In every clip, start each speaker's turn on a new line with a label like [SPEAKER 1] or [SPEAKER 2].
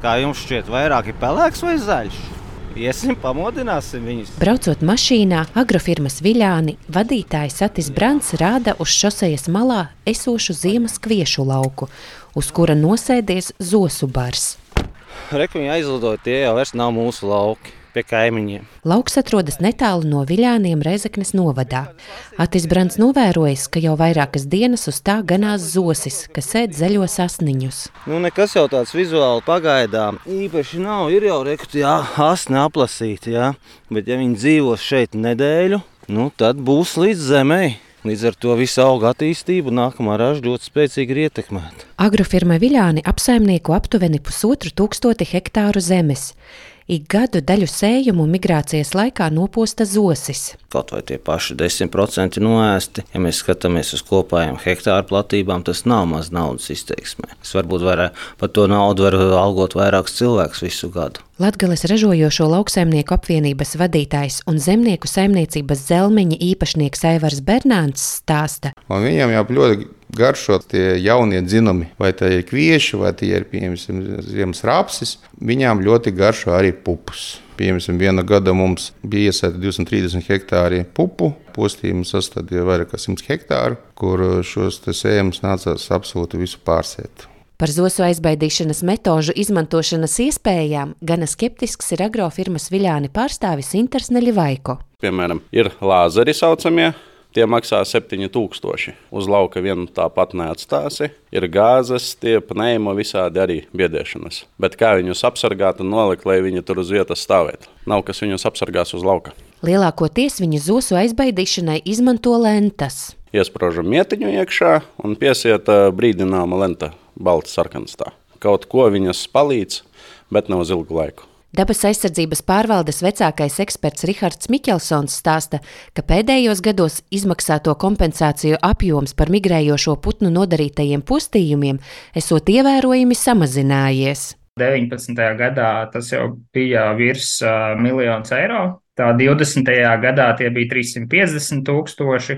[SPEAKER 1] Kā jums šķiet, vairāk ir pelēks vai zaļš? Iesim, pamodināsim viņus.
[SPEAKER 2] Braucot mašīnā, agrofirmas Viļāni vadītājs Atis Brants rāda uz šosejas malā esošu ziemas kviešu lauku, uz kura nosēdies zosu bars.
[SPEAKER 1] Reku viņi aizlidoja, tie jau vairs nav mūsu lauki. Pie kaimiņiem.
[SPEAKER 2] Lauks atrodas netālu no Viļāniem Rēzeknes novadā. Atis Brants novērojis, ka jau vairākas dienas uz tā ganās zosis, kas ēd zaļos asniņus.
[SPEAKER 1] Nekas jau tāds vizuāli pagaidām īpaši nav. Ir jau asni aplasīti, bet ja viņi dzīvos šeit nedēļu, tad būs līdz zemei. Līdz ar to visu auga attīstību nākamā raža ļoti spēcīgi ir ietekmēta.
[SPEAKER 2] Agrofirma Viļāni apsaimnieko aptuveni 1500 hektāru zemes. Ik gadu daļu sējumu migrācijas laikā noposta zosis.
[SPEAKER 1] Kaut vai tie paši 10% noēsti, ja mēs skatāmies uz kopējām hektāru platībām, tas nav maz naudas izteiksmē. Es varbūt par to naudu var algot vairākus cilvēkus visu gadu.
[SPEAKER 2] Latgales ražojošo lauksaimnieku apvienības vadītājs un zemnieku saimniecības Zelmeņa īpašnieks Aivars Bernāns stāsta.
[SPEAKER 3] Un viņam jau ļoti garšo tie jaunie dzinumi, vai tie ir kvieši, vai tie ir, piemēram, ziemas rapsis. Viņām ļoti garšo arī pupus. Piemēram, viena gada mums bija iesēta 230 hektāri pupu, postījums sastādīja vairāk kā 100 hektāru, kur šos sējumus nācās absolūti visu pārsēt.
[SPEAKER 2] Par zosu aizbaidīšanas metožu izmantošanas iespējām gana skeptisks ir agrofirmas Viļāni pārstāvis Inters Neļivaiko.
[SPEAKER 4] Piemēram, ir lāzeri saucamie. Tie maksā 7000. Uz lauka vienu tāpat neatstāsi. Ir gāzes, tie pneimo visādi arī biedēšanas. Bet kā viņus apsargāt un nolikt, lai viņi tur uz vietas stāvētu? Nav kas viņus apsargās uz lauka.
[SPEAKER 2] Lielākoties viņi zosu aizbaidīšanai izmanto lentas.
[SPEAKER 4] Iespraužam mietiņu iekšā un piesiet brīdināma lenta, balta sarkanstā. Kaut ko viņas palīdz, bet ne uz ilgu laiku.
[SPEAKER 2] Dabas aizsardzības pārvaldes vecākais eksperts Rihards Miķelsons stāsta, ka pēdējos gados izmaksāto kompensāciju apjoms par migrējošo putnu nodarītajiem postījumiem esot ievērojami samazinājies.
[SPEAKER 5] 19. gadā tas jau bija virs 1 miljons eiro, tā 20. gadā tie bija 350 000,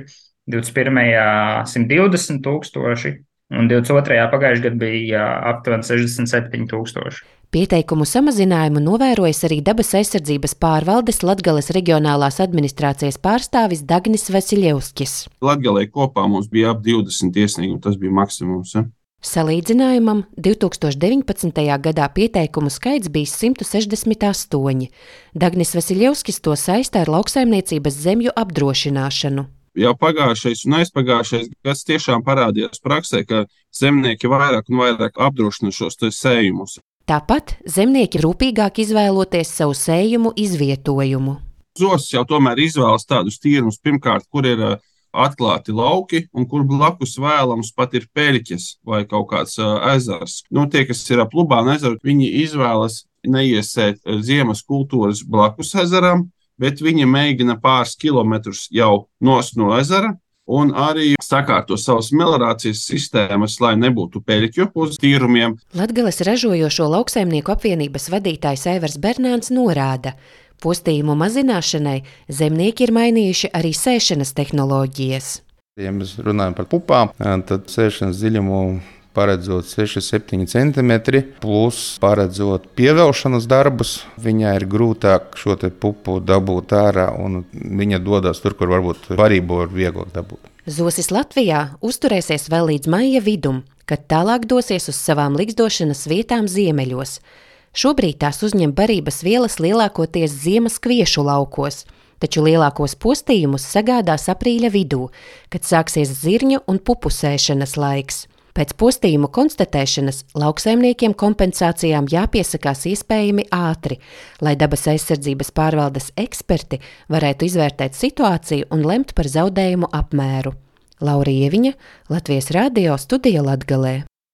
[SPEAKER 5] 21. 120 000 un 22. pagājušajā gadā bija aptuveni 67 000.
[SPEAKER 2] Pieteikumu samazinājumu novērojas arī Dabas aizsardzības pārvaldes Latgales reģionālās administrācijas pārstāvis Dagnis Vasiļevskis.
[SPEAKER 6] Latgalē kopā mums bija ap 20 iesniegumu, tas bija maksimums.
[SPEAKER 2] Salīdzinājumam 2019. gadā pieteikumu skaits bija 168. Dagnis Vasiļevskis to saista ar lauksaimniecības zemju apdrošināšanu.
[SPEAKER 6] Jau pagājušais un aizpagājušais gads tiešām parādījās praksē, ka zemnieki vairāk un vairāk apdrošina šos sējumus.
[SPEAKER 2] Tāpat zemnieki rūpīgāk izvēloties savu sējumu izvietojumu.
[SPEAKER 6] Zosis jau tomēr izvēlas tādus tīrumus, pirmkārt, kur ir atklāti lauki un kur blakus vēlams pat ir peļķes vai kaut kāds ezers. Tie, kas ir ap Lubānu ezeru, viņi izvēlas neiesēt ziemas kultūras blakus ezeram, bet viņi mēģina pāris kilometrus jau nost no ezera. Un arī sakārto savas meliorācijas sistēmas, lai nebūtu peļķu uz tīrumiem.
[SPEAKER 2] Latgales ražojošo lauksaimnieku apvienības vadītājs Aivars Bernāns norāda, postījumu mazināšanai zemnieki ir mainījuši arī sēšanas tehnoloģijas.
[SPEAKER 3] Ja mēs runājam par pupām, tad sēšanas dziļumu paredzot 6-7 cm, plus paredzot pievelšanas darbus, viņai ir grūtāk šo pupu dabūt ārā, un viņa dodas tur, kur varbūt varību var vieglāk dabūt.
[SPEAKER 2] Zosis Latvijā uzturēsies vēl līdz maija vidum, kad tālāk dosies uz savām ligzdošanas vietām ziemeļos. Šobrīd tās uzņem barības vielas lielākoties ziemas kviešu laukos, taču lielākos postījumus sagādās aprīļa vidū, kad sāksies zirņu un pupu sēšanas laiks. Pēc postījumu konstatēšanas lauksaimniekiem kompensācijām jāpiesakās iespējami ātri, lai Dabas aizsardzības pārvaldes eksperti varētu izvērtēt situāciju un lemt par zaudējumu apmēru. Laura Ieviņa, Latvijas radio, Studija Latgalē.